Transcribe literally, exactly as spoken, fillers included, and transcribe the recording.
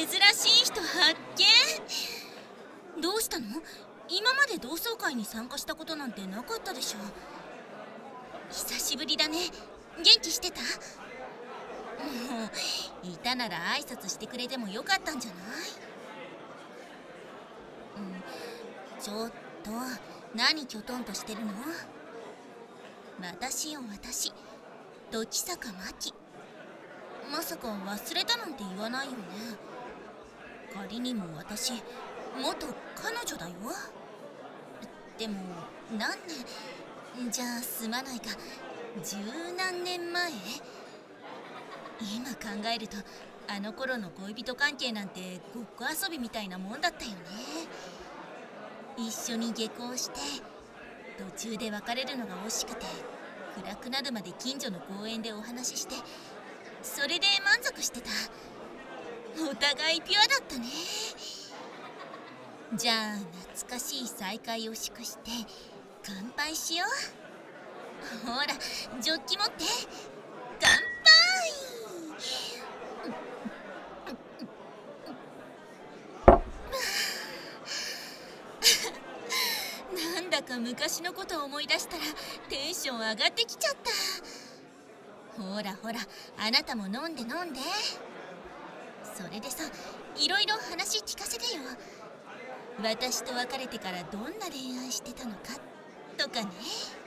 珍しい人発見。どうしたの？今まで同窓会に参加したことなんてなかったでしょ。久しぶりだね。元気してた？もういたなら挨拶してくれてもよかったんじゃない？うん、ちょっと何きょとんとしてるの？私よ、私、時坂真希。まさか忘れたなんて言わないよね。仮にも私元彼女だよ。でも何年じゃあ済まないか、十何年前。今考えるとあの頃の恋人関係なんてごっこ遊びみたいなもんだったよね。一緒に下校して途中で別れるのが惜しくて暗くなるまで近所の公園でお話しして、それで満足してた。お互いピュアだったね。じゃあ懐かしい再会を祝して乾杯しよう。ほらジョッキ持って。乾杯。なんだか昔のことを思い出したらテンション上がってきちゃった。ほらほら、あなたも飲んで飲んで。それでさ、いろいろ話聞かせてよ。私と別れてからどんな恋愛してたのかとかね。